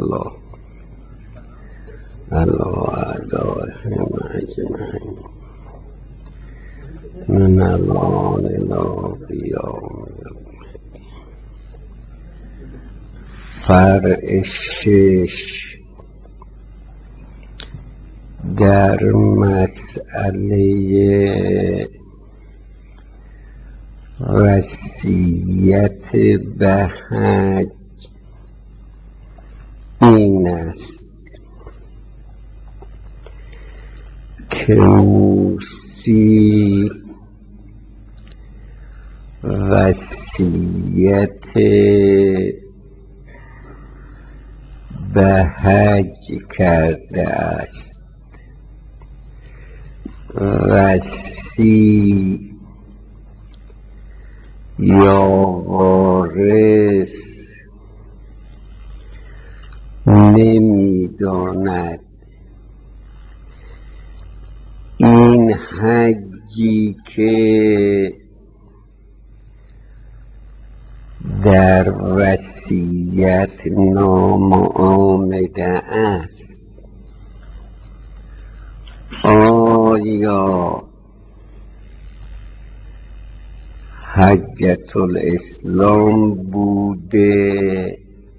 الله أعدائهم أجمعين من الآن إلى قیام فرع 6 در مسئله وصیت به حج این است که موسی وصیت به حج کرده است. وصی یا وارث نمی‌داند این حجی که در وصیت نامه آمده است آیا حجة الاسلام بوده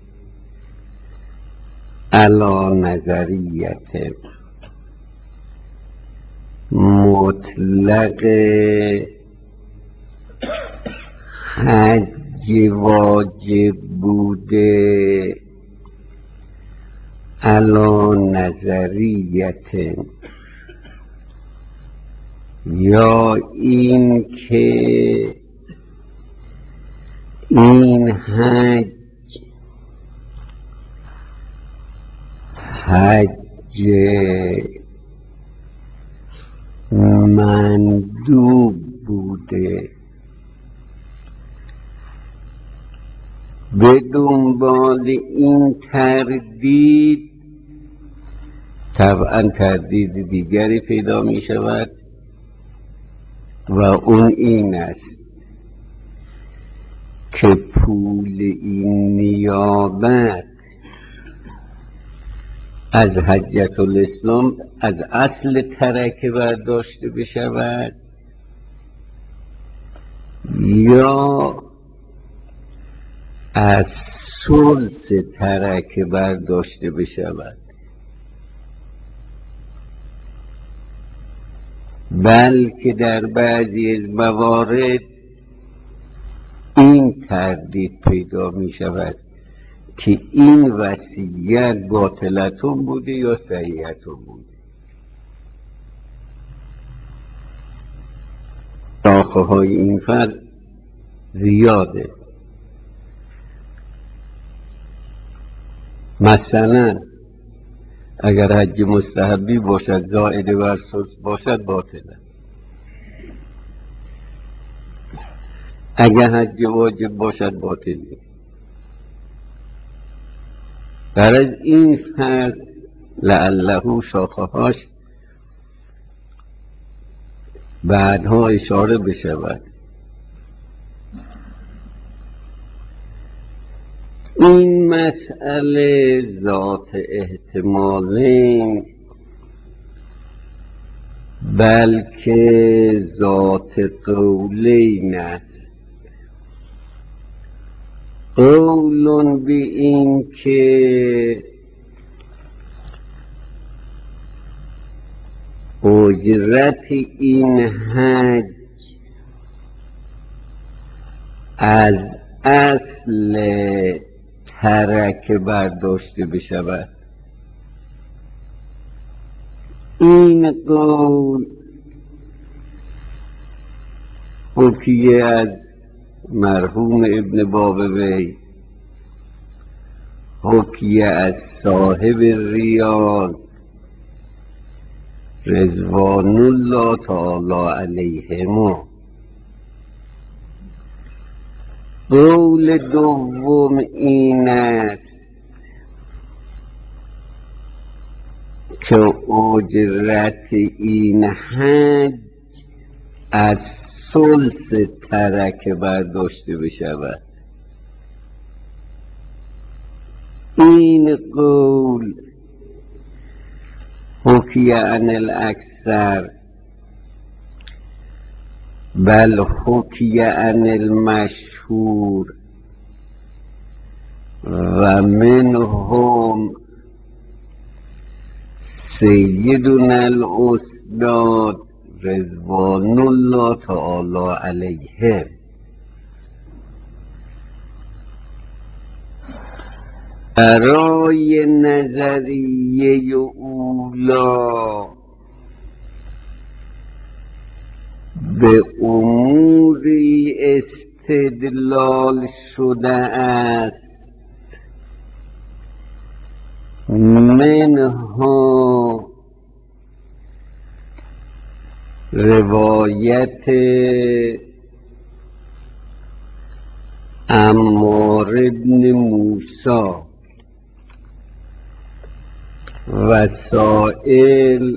علی نظریت مطلق حج واجب بوده علی نظریت یا این که این حج مندوب بوده. به دنبال این تردید طبعا تردید دیگری پیدا می شود و اون این است که پول این نیابت از حجة الاسلام از اصل ترکه برداشته بشود یا از ثلث ترکه برداشته بشود، بلکه در بعضی از موارد این تردید پیدا می شود که این وصیت باطلتون بوده یا صحیحتون بوده. شاخه های این فرق زیاده. مثلا اگر حج مستحبی باشد زائد بر ثلث باشد باطل است. اگر حج واجب باشد باطل است. در از این فرق لعله شاخه هاش بعدها اشاره بشود. این مسئله ذات احتمالین بلکه ذات قولین است. قول به این که اجرت این حج از اصل ترکه برداشته بشود. این قول حکیه از مرحوم ابن بابوی، حکیه از صاحب ریاض رضوان الله تعالی علیهما. قول دوم این است که اجرت این حج از ثلث ترکه برداشته بشود. این قول حکی عن الاکثر بل حکی عن المشهور و منهم سیدنا الاستاد رضوان الله تعالی علیهم. برای نظریه اولا به اموری استدلال شده است، منها روایت عمار بن موسی وسائل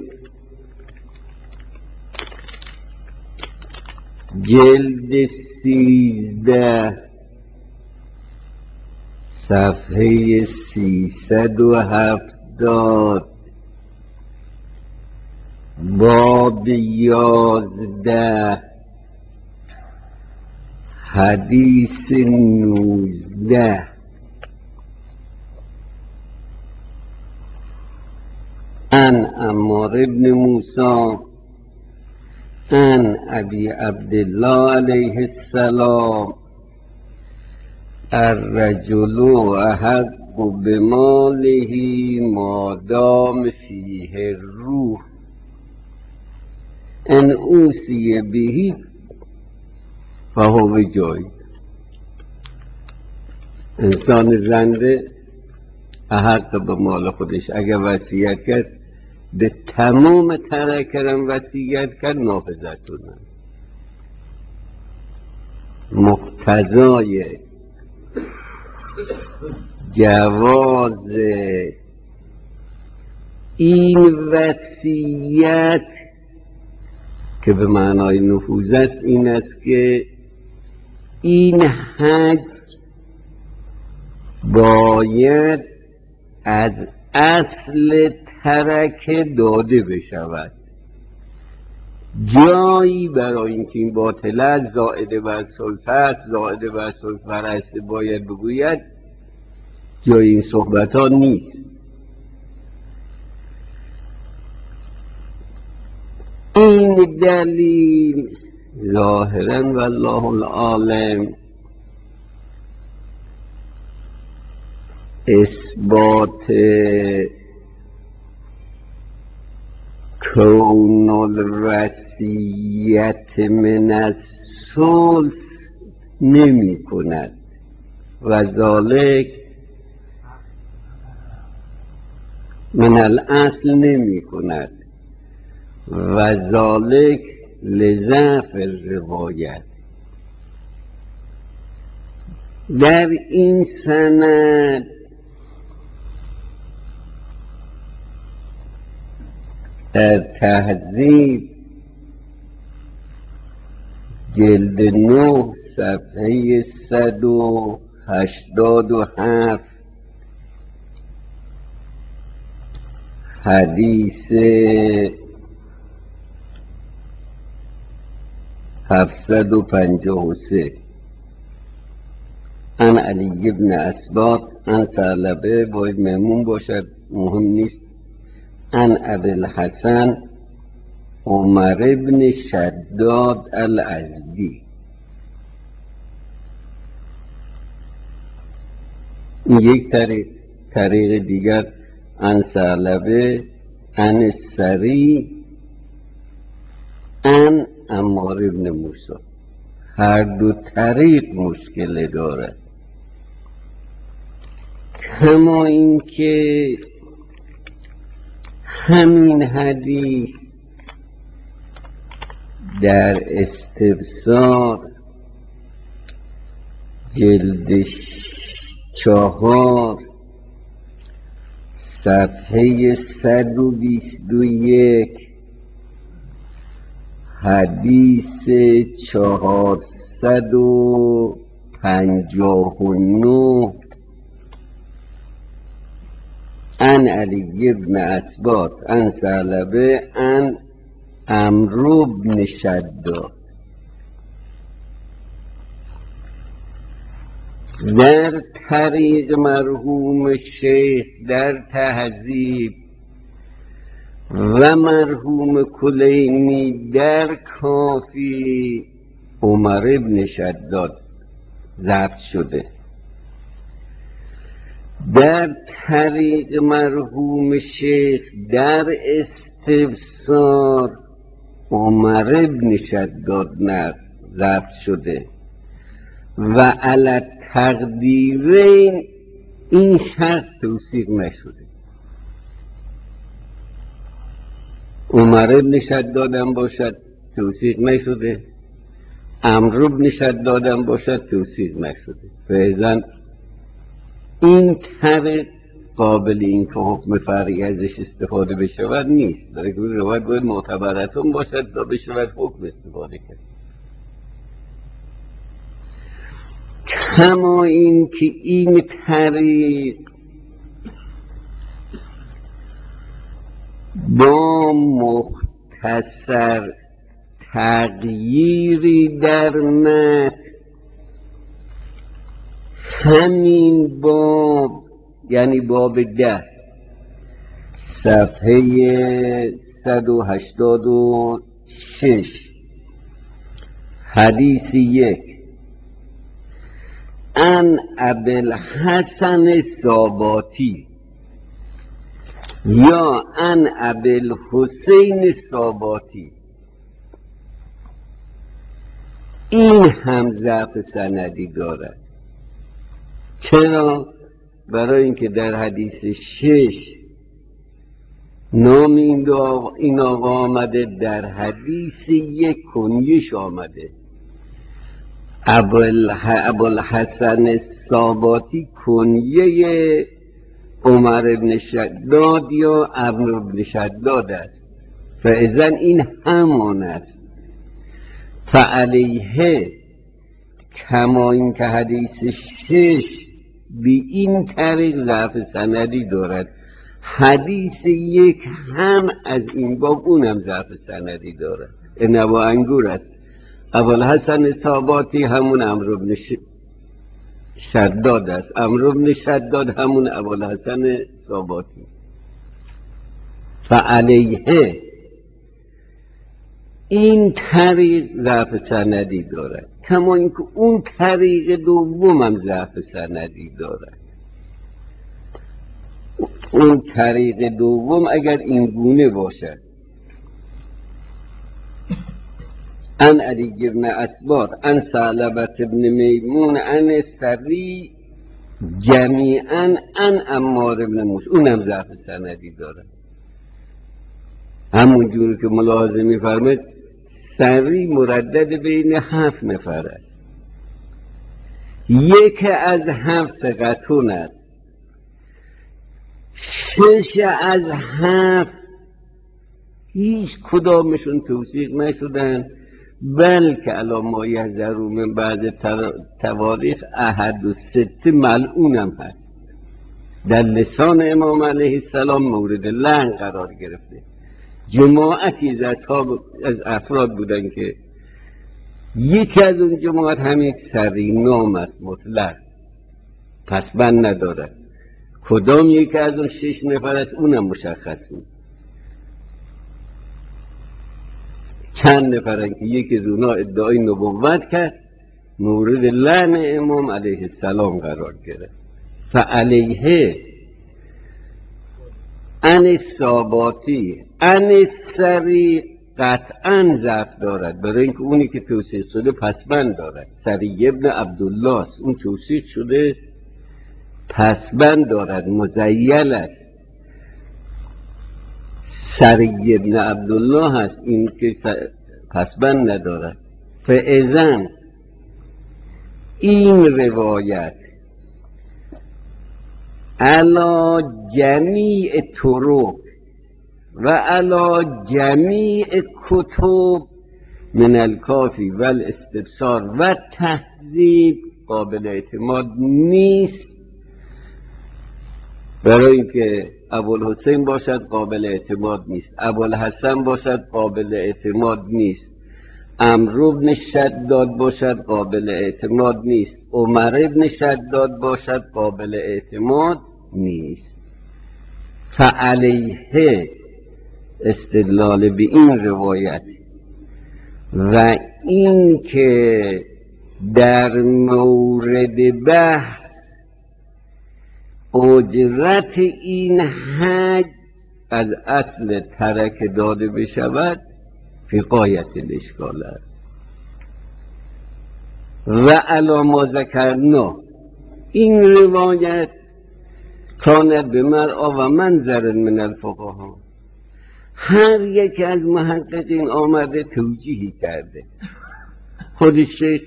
جلد 13 صفحه 370 باب 11 حدیث 19 عن عمار بن موسی عن ابی عبدالله علیه السلام الرجل احق بماله ما دام فیه الروح ان اوصی به فهو جای. انسان زنده احق به مال خودش، اگر وصیت کرد به تمام ترکرم وصیت کرد نافذتون است. مقتضای جواز این وصیت که به معنای نفوذ است این است که این حج باید از اصل ترکه داده بشود. جایی برای اینکه این باطل است، زائد بر ثلث است، زائد بر ثلث فرست باید بگوید، جای این صحبت ها نیست. این دلیل ظاهرا والله العالم اثبات کون الوصیت من الثلث نمی کند و ذالک من الاصل نمی کند و ذالک لضعف الروایت. در این سند در تهذیب جلد 9 صفحه 187 حدیث 753 عن علی بن اسباط عن ثعلبه، باید مهمون باشد مهم نیست، عن ابی الحسن عمر بن شداد الازدی. این یک طریق دیگر عن ثعلبه عن السری عن عمار بن موسی. هر دو طریق مشکل دارد، کما اینکه همین حدیث در استبصار جلد 4 صفحه 121 حدیث 459 عن علی بن اسباط عن ثعلبه عن عمرو بن شداد. در طریق مرحوم شیخ در تهذیب و مرحوم کلینی در کافی عمر بن شداد ضبط شده. در طریق مرحوم شیخ در استفسار عمر بن شداد ضبط شده و علی تقدیرین این شخص توثیق نشده. عمر بن شداد هم باشد توثیق نشده، عمرو بن شداد هم باشد توثیق نشده. فعلا این طریق قابل این که حکم فرعی ازش استفاده بشود نیست، برای که روایت باید معتبرتون باشد تا بشود حکم استفاده کرد. کما این که این طریق با مختصر تغییری در متن همین باب، یعنی باب 10 صفحه 186 حدیث 1 عن ابوالحسن الساباتی یا عن ابوالحسین الساباتی، این هم ضعف سندی دارد. چرا؟ برای اینکه در حدیث 6 نام این آقا آمده، در حدیث 1 کنیش آمده. ابوالحسن الساباتی کنیه عمر بن شداد یا عمرو بن شداد است، فاذن این همان است. فعلیه کما این که حدیث 6 بی این طریق ضعف سندی دارد، حدیث 1 هم از این باب اونم ضعف سندی دارد. نوا انگور است. ابوالحسن ثابتی همون عمرو بن شداد است، عمرو بن شداد همون ابوالحسن ثابتی. فعلیه این طریق ضعف سندی دارد، کما اینکه اون طریق دوم هم ضعف سندی دارد. اون طریق دوم اگر این گونه باشد عن علی بن اسباط عن ثعلبة بن میمون عن سری جمیعا عن عمار بن موسی، اونم ضعف سندی دارد. همون جوری که ملاحظه می‌فرمایید سری مردد بین 7 نفر است، یک از 7 ثقتون است، 6 از 7 هیچ کدامشون توثیق نشدن، بلکه علی ما یحذروا من بعض تواریخ احد و 6 ملعون هم هست. در لسان امام علیه السلام مورد لعن قرار گرفته. جماعتی از افراد بودن که یکی از اون جماعت همین سری نام است مطلق، پس بند ندارد. کدام یکی از اون 6 نفر است اونم مشخص نیست. چند نفرن که یکی از اونا ادعای نبوت کرد، مورد لعن امام علیه السلام قرار گرفت. فعلیه عن الساباتی عن السری قطعا ضعف دارد، برای اینکه اونی که توثیق شده پسبند دارد. سری ابن عبدالله است، اون توثیق شده پسبند دارد، مزیل است. سری ابن عبدالله هست، این که پسبند ندارد. فاذن این روایت علی جمیع طرق و علی جمیع کتب من الکافی و الاستبصار و تهذیب قابل اعتماد نیست برای اینکه ابوالحسین باشد قابل اعتماد نیست، ابوالحسن باشد قابل اعتماد نیست، عمرو بن شداد باشد قابل اعتماد نیست، عمر بن شداد باشد قابل اعتماد نیست. فعلیه استدلال به این روایت و این که در مورد بحث اجرت این حج از اصل ترک داده بشود فی غایت الاشکال است. و علی ما ذکرنا، این روایت کانت به مرعا و منظر من الفقها، هر یک از محققین آمده توجیهی کرده. خود شیخ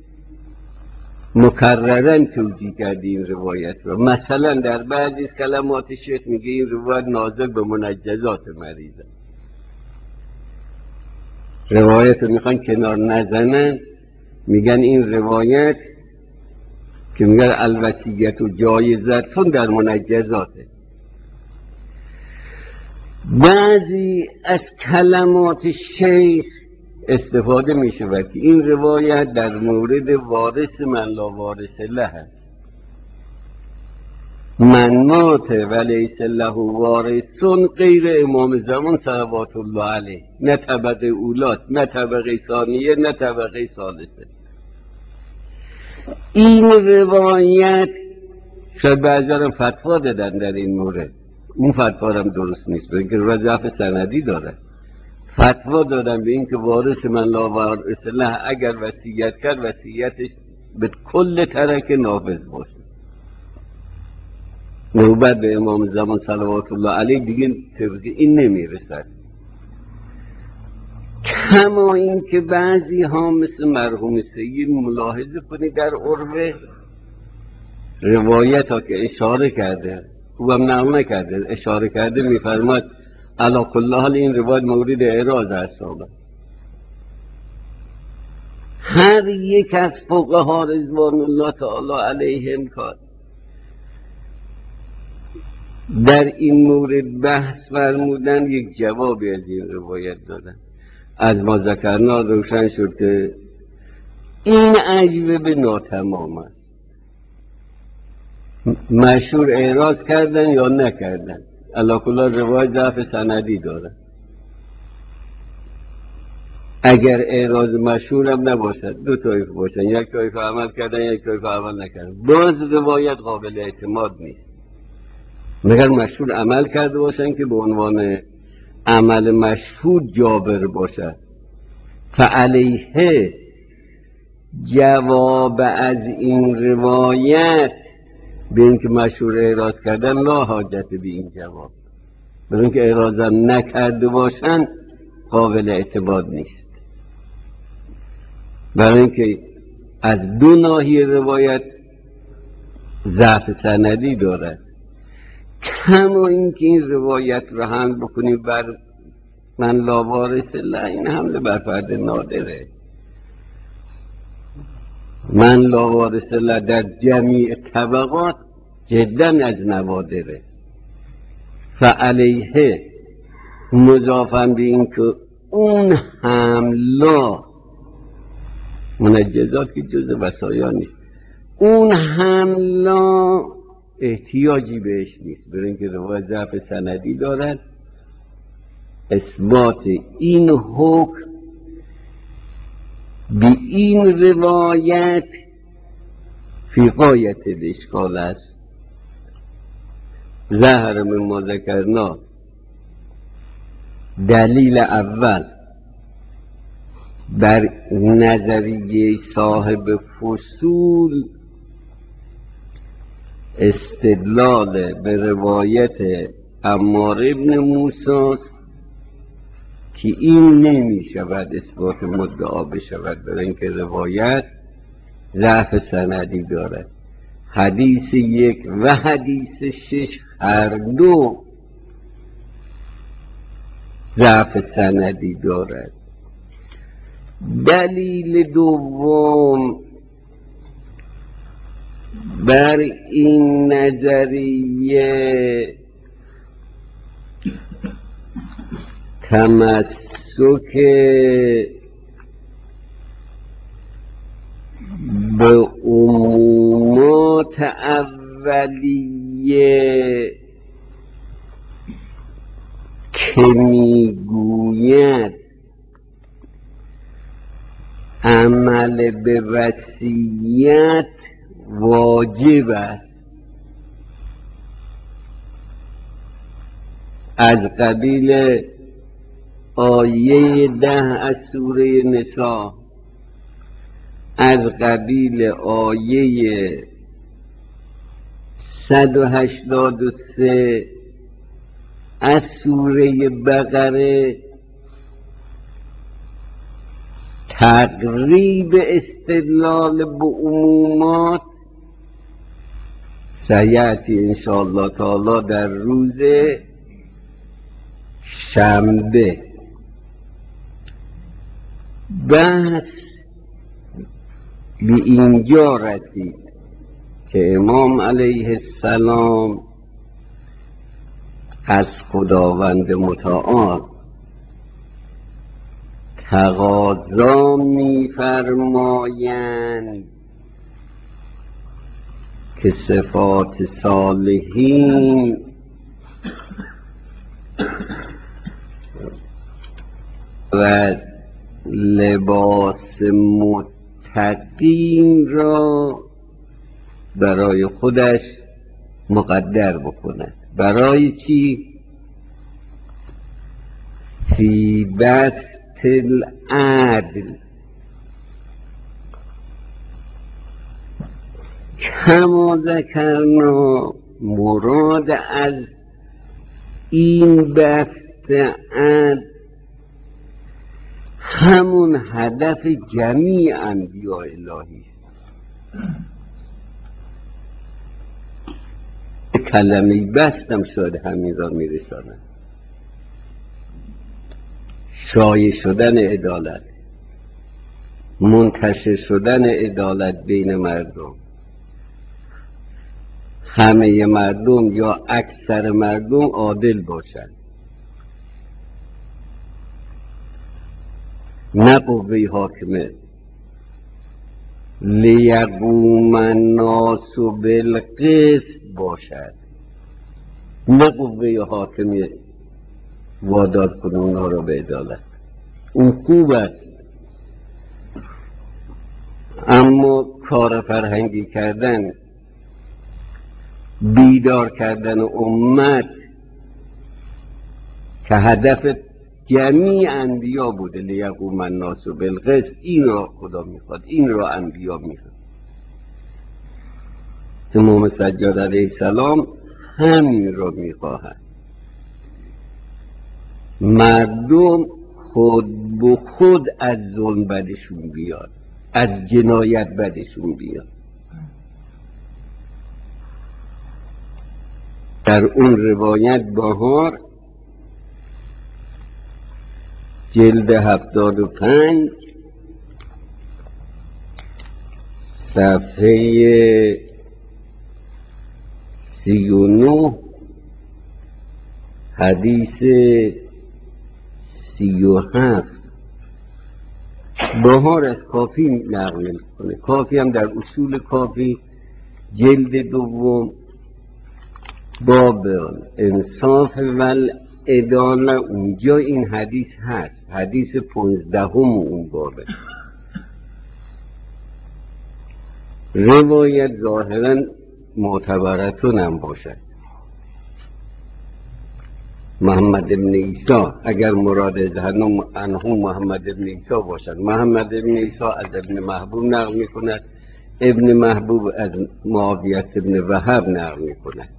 مکررن توجیه کرده این روایت رو. مثلا در بعضی از کلمات شیخ میگه این روایت ناظر به منجزات مریضه. روایت رو میخوان کنار نزنن، میگن این روایت که میگن الوصیت و جایزتون در منجزاته. بعضی از کلمات شیخ استفاده میشه و که این روایت در مورد وارث من لا وارث له هست. من مات و لیس له وارثون غیر امام زمان صلوات الله علیه، نه طبقه اولاست، نه طبقه ثانیه، نه طبقه ثالثه. این روایت شاید بعضی هم فتوا دادن در این مورد، اون فتوا هم درست نیست، برای اینکه ضعف سندی داره. فتوا دادن به این که وارث من لا وارث له اگر وصیت کرد وصیتش به کل ترک نافذ باشه، نوبت به امام زمان صلوات الله علیه دیگه طبق این نمیرسد. کما این که بعضی ها مثل مرحوم سید ملاحظه کنید در عروه روایت ها که اشاره کرده، خوبم نقل نکرده، اشاره کرده میفرماد علی کل حال این روایت مورد اعراض اصحاب است. هر یک از فقها رضوان الله تعالی علیهم کار در این مورد بحث فرمودن، یک جوابی از این روایت دادن. از ما ذکرنا روشن شد که این اجوبه ناتمام است. مشهور اعراض کردن یا نکردن، علی کل حال روایت ضعف سندی داره. اگر اعراض مشهور هم نباشد، دو طایفه باشن، یک طایفه عمل کردن یک طایفه عمل نکردن، باز روایت قابل اعتماد نیست. مگر مشهور عمل کرده باشن که به عنوان عمل مشهور جابر باشد. فعلیه جواب از این روایت به اینکه مشهور اعراض کردن لا حاجت به این جواب، برای اینکه اعراضم نکرده باشن قابل اعتماد نیست. برای اینکه از دو ناحیه روایت ضعف سندی دارد. کما اینکه این روایت رو حمل بکنیم بر من لا وارث له، این حمله بر فرد نادره. من لا وارث له در جمیع طبقات جدا از نوادره. فعلیه مضافاً به این که اون حملا منجزات که جز وصایا نیست، اون حملا احتیاجی بهش نیست، برای اینکه روایت ضعف سندی دارد. اثبات این حکم به این روایت فی غایت الاشکال است. ظهر من ما ذکرنا، دلیل اول بر نظریه صاحب فصول استدلال به روایت عمار ابن موسی که این نمی شود اثبات مدعا بشود، برای اینکه روایت ضعف سندی دارد. حدیث 1 و حدیث 6 هر دو ضعف سندی دارد. دلیل دوم بر این نظریه تمسک به عمومات اولیه که میگوید عمل به وصیت واجب است، از قبیل آیه 10 از سوره نساء، از قبیل آیه 183 از سوره بقره، تقریب استدلال به عمومات سیأتی انشاءالله تعالی در روز شنبه. بحث به اینجا رسید که امام علیه السلام از خداوند متعال تقاضا می‌فرمایند که صفات صالحین و لباس متقین را برای خودش مقدر بکند. برای چی؟ فی بسط العدل، کما ذکرنا، مراد از این بسط عدل همون هدف جمیع انبیاء الهی است. کلمه بستم شاید همین را میرساند. شایع شدن عدالت، منتشر شدن عدالت بین مردم، همه مردم یا اکثر مردم عادل باشند، نه قوه حاکمه. لیقوم الناس بالقسط باشد، نه قوه حاکمه وادار کنه اونها را به عدالت. اون خوب است، اما کار فرهنگی کردن، بیدار کردن امت که هدف جمیع انبیا بوده، لیقوم الناس بالقسط، این را خدا میخواد، این را انبیا میخواد. امام سجاد علیه السلام همین را میخواهد. مردم خود به خود از ظلم بدشون بیاد، از جنایت بدشون بیاد. در اون روایت بهار جلد 75 صفحه 39 حدیث 37 بهار از کافی نقل میکنه. کافی هم در اصول کافی جلد دوم باب انصاف و عدالت، اونجا این حدیث هست، حدیث 15 اون بابه. روایت ظاهرا معتبرتون هم باشد. محمد ابن عیسی، اگر مراد از انهو محمد ابن عیسی باشد، محمد ابن عیسی از ابن محبوب نقل میکند، ابن محبوب از معاویت ابن وهب نقل میکند.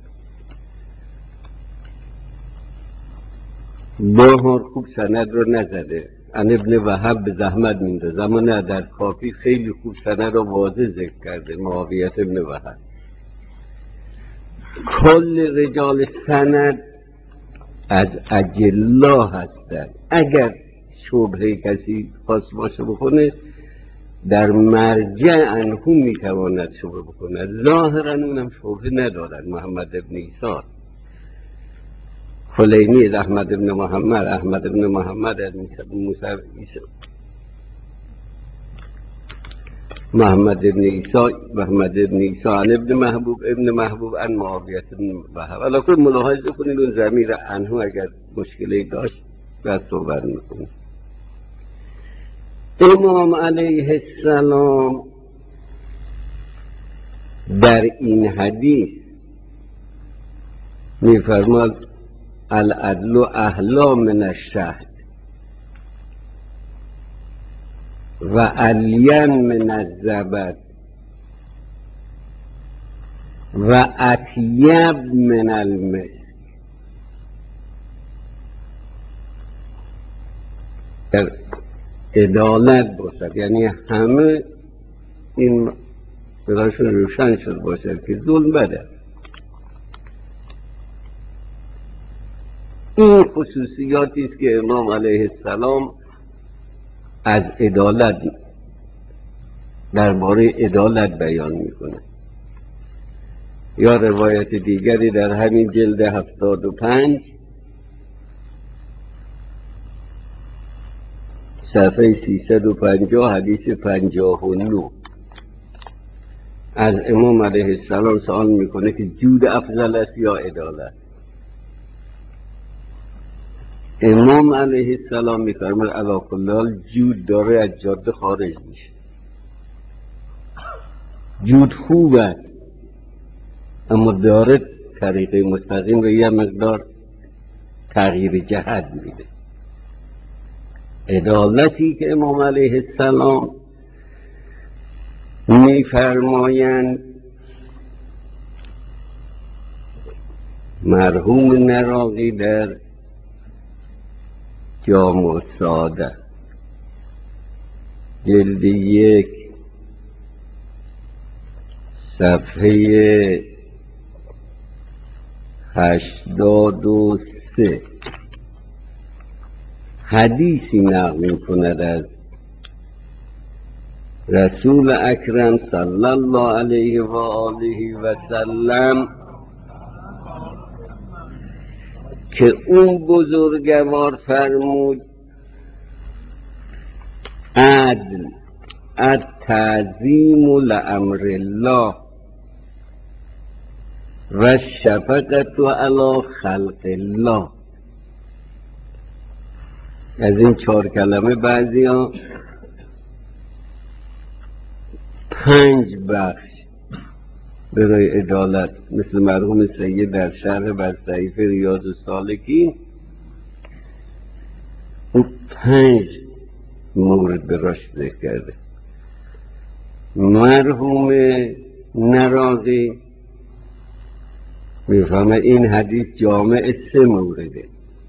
بهار خوب سند رو نزده، ان ابن وهب به زحمت مینده، زمان در کافی خیلی خوب سند رو واضح ذکر کرده. معاویت ابن وهب کل رجال سند از اجلا هستند. اگر شبهه کسی خواست باشه بکنه، در مرجع انهو میتواند شبه بکند. ظاهرا اونم شبه ندارد، محمد ابن عیسی است. خلینی احمد ابن محمد، احمد ابن محمد محمد ابن عیسی، محمد ابن عیسی عن ابن محبوب، ابن محبوب عن معاویه بن وهب. علا کل ملاحظه کنید اون ضمیر انهو اگر مشکلی داشت بس صحبت میکنید. امام علیه السلام در این حدیث میفرماد العدل احلا من الشهد و الین من الزبد و اطیب من المسک. در عدالت باشد، یعنی همه این براشون روشن شد باشد که ظلم بد است. این خصوصیاتی است که امام علیه السلام از عدالت، درباره عدالت بیان میکنه. یا روایت دیگری در همین جلد 75 صفحه 350 حدیث 59 از امام علیه السلام سوال میکنه که جود افضل است یا عدالت؟ امام علیه السلام میفرماید علی کل حال جود داره از جاده خارج میشه. جود خوب است اما داره طریق مستقیم رو یه مقدار تغییر جهت میده. عدالتی که امام علیه السلام میفرمایند، مرحوم نراقی در جامع ساده جلد 1 صفحه 83 حدیثی نقل می‌کند از رسول اکرم صلی الله علیه و آله و سلم که اون بزرگوار فرمود عدل التعظیم لامر الله و شفقت علی خلق الله. از این 4 کلمه بعضی ها 5 بخش برای عدالت، مثل مرحوم سید در شرح بر صحیفه ریاض السالکین اون 5 مورد براش ذکر کرده. مرحوم نراقی میفهمه این حدیث جامع 3 مورده: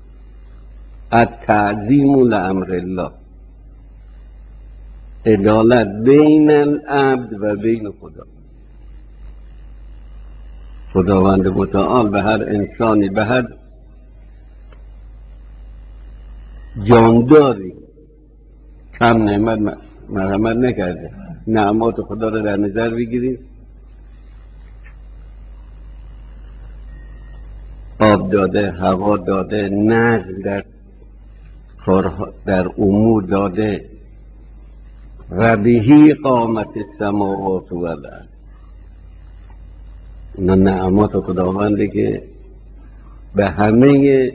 التعظیم لامر الله، عدالت بین العبد و بین خدا. خداوند متعال به هر انسانی، به هر جانداری کم نعمت مرحمت نکرده. نعمات خدا رو در نظر بگیرید، آب داده، هوا داده، نظم در امور داده و بهی قامت السماوات و الارض. اینا نعمات خداونده که به همه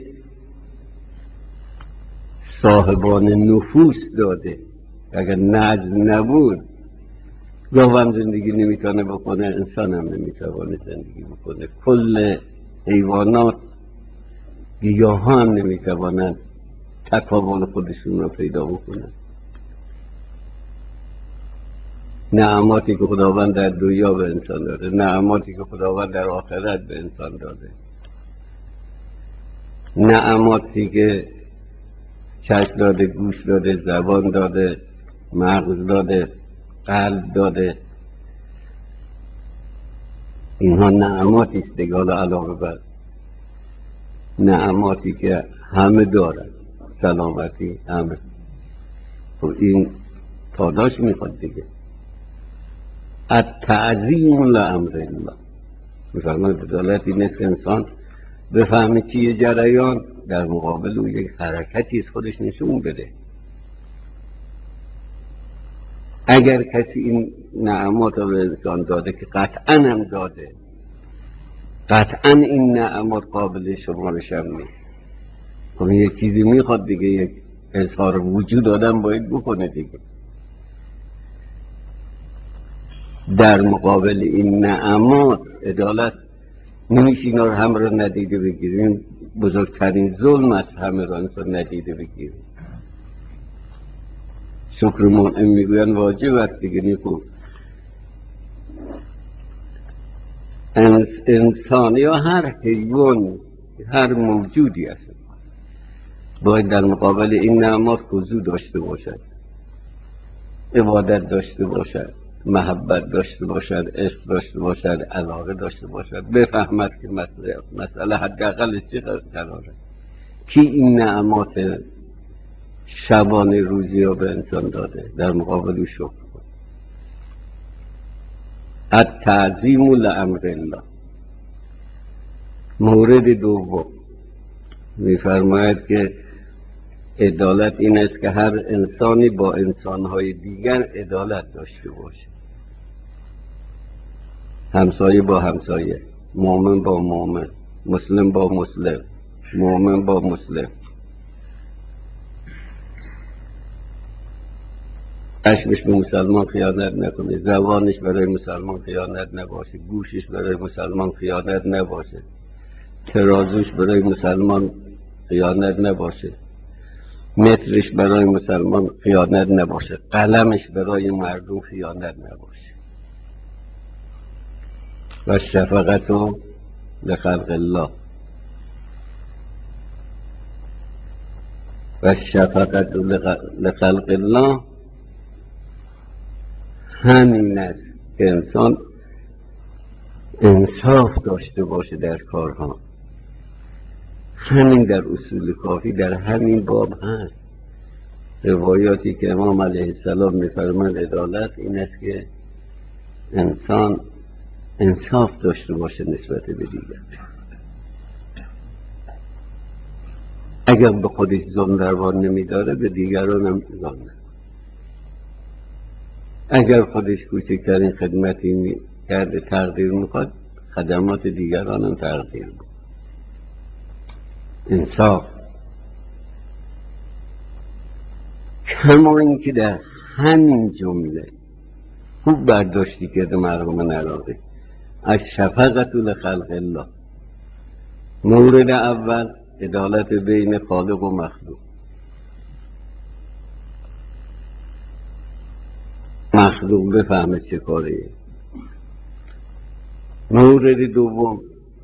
صاحبان نفوس داده. اگر نظم نبود گاوم زندگی نمیتونه بکنه، انسان هم نمیتونه زندگی بکنه، کل حیوانات، گیاهان هم نمیتوانند تکامل خودشون رو پیدا بکنن. نعماتی که خداوند در دنیا به انسان داده، نعماتی که خداوند در آخرت به انسان داده، نعماتی که چشم داده، گوش داده، زبان داده، مغز داده، قلب داده، اینها نعماتی است دیگه. حالا علاوه بر نعماتی که همه دارن، سلامتی همه، و این پاداش میخواد دیگه. التعظیم لامر الله، میفرماید عدالت این است که انسان بفهمه چیه جریان، در مقابل او یک حرکتی از خودش نشون بده. اگر کسی این نعمات رو به انسان داده که قطعا هم داده، قطعا این نعمات قابل شمارش هم نیست، خب یک چیزی میخواد دیگه، یک اظهار وجود آدم باید بکنه دیگه. در مقابل این نعمات عدالت نمیشه اینا رو همه رو ندیده بگیریم. بزرگترین ظلم از همه رو انسان ندیده بگیریم. شکر منعم میگوین واجب است دیگه. نیکو انسان یا هر حیوان، هر موجودی است باید در مقابل این نعمات خضوع داشته باشد، عبادت داشته باشد، محبت داشته باشد، عشق داشته باشد، علاقه داشته باشد، بفهمد که مسئله حداقلش چه قراره، کی این نعمات شبانه روزی رو به انسان داده، در مقابل او شکر کن. التعظیم لامر الله. مورد دوم میفرماید که عدالت این است که هر انسانی با انسانهای دیگر عدالت داشته باشه، همسایه با همسایه، مؤمن با مؤمن، مسلم با مسلم، مؤمن با مسلم. چشمش به مسلمان خیانت نکنه، زبانش برای مسلمان خیانت نباشه، گوشش برای مسلمان خیانت نباشه، ترازوش برای مسلمان خیانت نباشه، مترش برای مسلمان خیانت نباشه، قلمش برای مردم خیانت نباشه. و شفقت لخلق الله، و شفقت لخلق الله همین است که انسان انصاف داشته باشه در کارها. همین در اصول کافی در همین باب هست. روایاتی که امام علیه السلام میفرماند عدالت این است که انسان انصاف داشته باشه نسبت به دیگر. اگر به خودش ظلم دربار نمیداره به دیگران هم ظلم نکنه. اگر خودش کوچکترین خدمتی کرده تقدیر میخواد، خدمات دیگران هم تقدیر بود. انصاف. کما اینکه در همین جمله خوب برداشتی کرده مرحوم نراقی از شفقت لخلق الله. مورد اول عدالت بین خالق و مخلوق، مخلوق بفهمه چه کاره. مورد دوم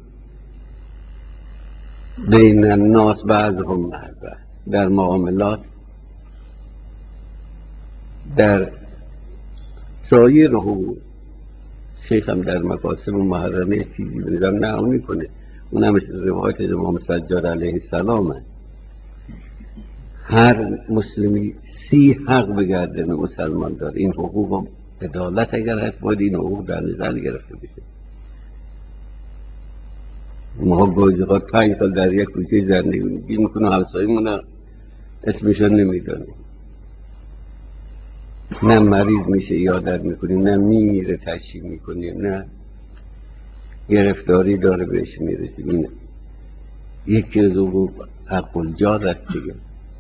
بین الناس بعضهم بعض، در معاملات، در سایر حقوق. شیخ هم در مقاسم و محرمه چیزی بودم نقل میکنه، اون هم روایت امام سجاد علیه السلام هست. هر مسلمی 30 حق به گردن مسلمان داره. این حقوق و عدالت اگر هست باید این حقوق در نظر گرفته بشه. ما گوجه‌ها 5 سال در یک کوچه زندگی میکنه، همسایه‌مون اسمشون نمیدانیم، نه مریض میشه یادت میکنیم، نه میمیره تشریح میکنیم، نه گرفتاری داره بهش میرسیم. این یکی از حقوق حق الجار است دیگه.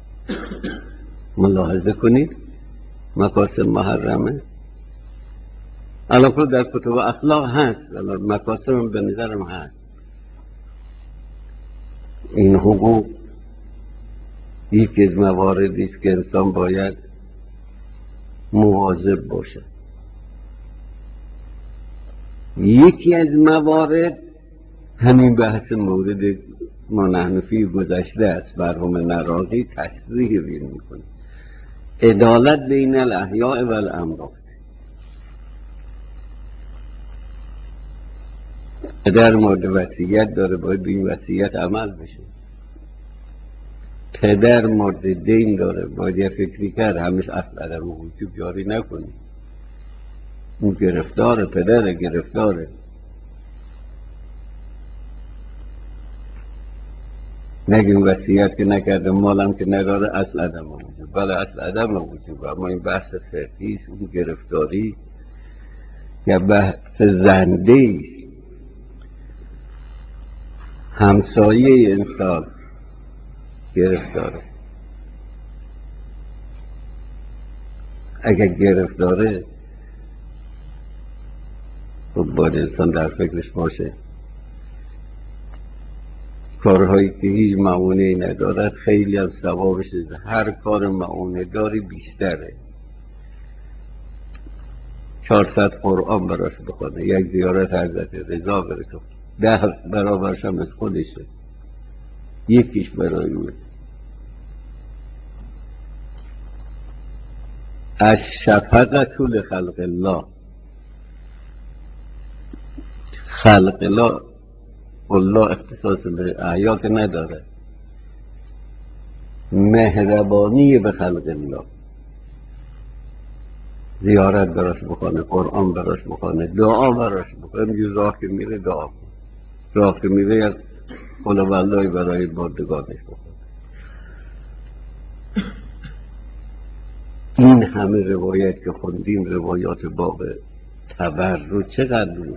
ملاحظه کنید مقاسم محرمه علاقه در کتب اخلاق هست، مقاسم به نظرم هست. این حقوق یکی از مواردی است که انسان باید مواظب باشه. یکی از موارد همین بحث مورد منحنفی گذشته است. مرحوم نراقی تصریح بین میکنه عدالت بین الاحیاء و الاموات. در مورد وصیت داره، باید به این وصیت عمل بشه. پدر مورد دین داره، باید یه فکری کرد، همش اصل عدم وجود جاری نکنی. اون گرفتاره، پدر گرفتاره. نگیم وصیت که نکرده، مالم که نداره، اصل عدم وجود. بله اصل عدم وجود، اما این بحث فقهی است. اون گرفتاری یا بحث زنده است. همسایه انسان گرفتاره. اگر گرفتاره خب باید انسان در فکرش باشه. کارهایی که هیچ معونه‌ای ندارد خیلی از ثوابش، هر کار معونه داری بیشتره. 400 قرآن براش بخونه، یک زیارت حضرت رضا بره که 10 برابرش هم از خودشه، یکیش برای اون. از شفقت لخلق الله، خلق الله اختصاص به احیا که نداره، مهربانی به خلق الله. زیارت براش بکنه، قرآن براش بکنه، دعا براش بکنه. یه راه که میره دعا کن، راه که میره یک قل والله برای بردگانش بکنه. این همه روایت که خوندیم، روایات باب تبرک چقدر بود؟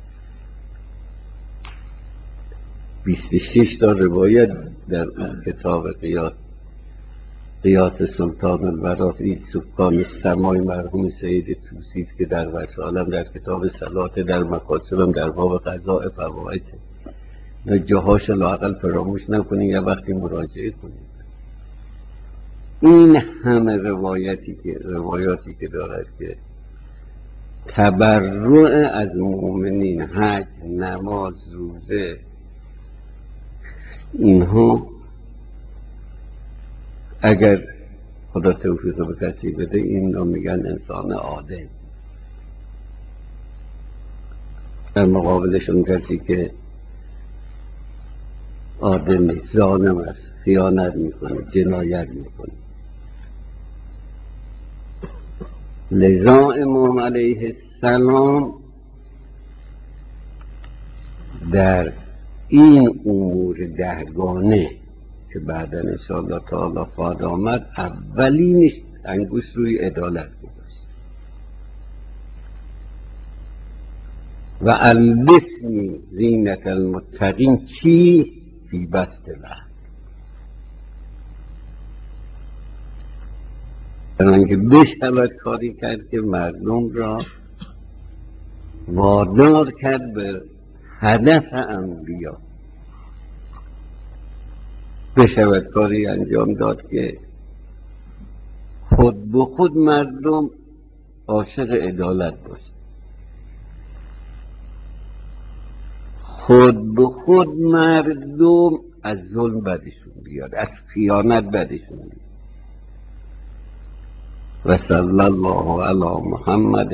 26 تا روایت در کتاب قیاس سلطان الورا فی سکان السمای مرحوم سید طوسی است که در وسائلم، در کتاب صلات، در مقاصدم، در باب قضاء فوائد، جاهاش لااقل فراموش نکنید یا وقتی مراجعه کنید. این همه روایاتی که دارد که تبرع از مؤمنین، حج، نماز، روزه، اینها اگر خدا توفیق به کسی بده، این رو میگن انسان عادل. در مقابلشون کسی که عادل نیست، ظالم است، خیانت میکنه، جنایت میکنه. لذا امام علیه السلام در این امور 10گانه که بعدا انشاءالله تعالی خواهد آمد، اولینش انگشت روی عدالت گذاشت. و البسنی زینت المتقین چی؟ فی بسط العهد. برای اینکه بشود کاری کرد که مردم را وادار کرد به هدف انبیا، بشود کاری انجام داد که خود به خود مردم عاشق عدالت باشه، خود به خود مردم از ظلم بدشون بیاد، از خیانت بدشون بیاد. و صلی الله علی محمد